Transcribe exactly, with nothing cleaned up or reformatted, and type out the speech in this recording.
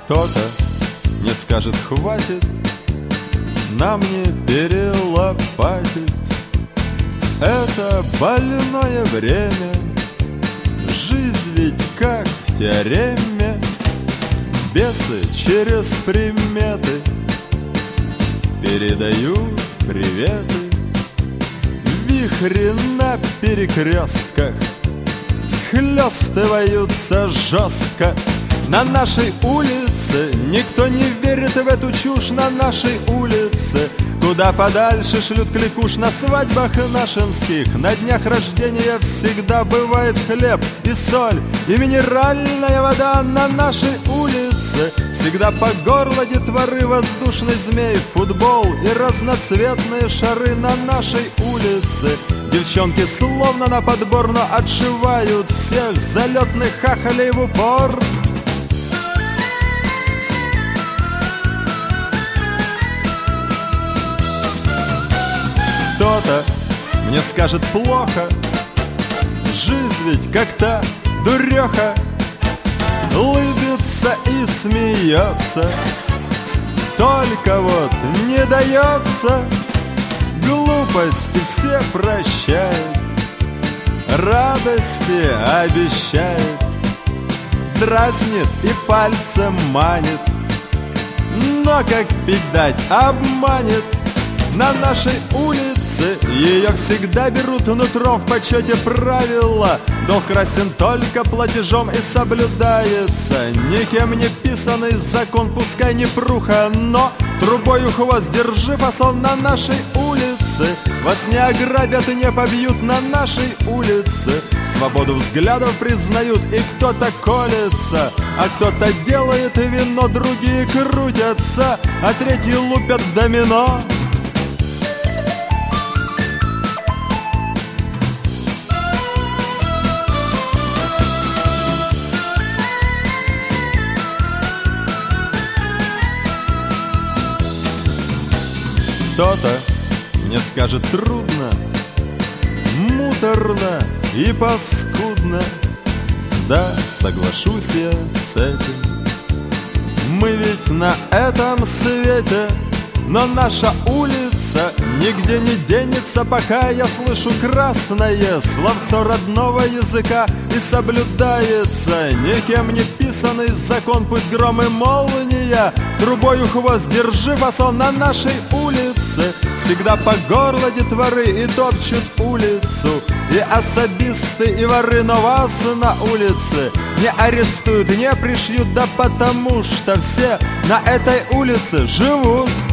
Кто-то не скажет хватит нам не перелопатить. Это больное время, жизнь ведь как в теореме. Бесы через приметы передают приветы. Вихри на перекрестках схлестываются жестко. На нашей улице никто не верит в эту чушь. На нашей улице куда подальше шлют кликуш. На свадьбах нашинских, на днях рождения всегда бывает хлеб и соль и минеральная вода. На нашей улице всегда по горло детворы, воздушный змей, футбол и разноцветные шары. На нашей улице девчонки словно на подбор, но отшивают всех залетных хахалей в упор. Кто-то мне скажет плохо, жизнь ведь как-то дуреха. Улыбится и смеется, только вот не дается. Глупости все прощает, радости обещает. Дразнит и пальцем манит, но как пить дать обманет. На нашей улице ее всегда берут нутром в почете правила. Долг красен только платежом и соблюдается никем не писанный закон. Пускай не пруха, но трубою хвост держи фасон. На нашей улице вас не ограбят и не побьют. На нашей улице свободу взглядов признают. И кто-то колется, а кто-то делает вино. Другие крутятся, а третьи лупят в домино. Кто-то мне скажет трудно, муторно и паскудно. Да, соглашусь я с этим. Мы ведь на этом свете, но наша улица нигде не денется, пока я слышу красное словцо родного языка. И соблюдается никем не писанный закон. Пусть гром и молния, трубою хвост держи фасон. На нашей улице всегда по горло детворы и топчут улицу и особисты, и воры. Но вас на улице не арестуют, не пришьют, да потому что все на этой улице живут.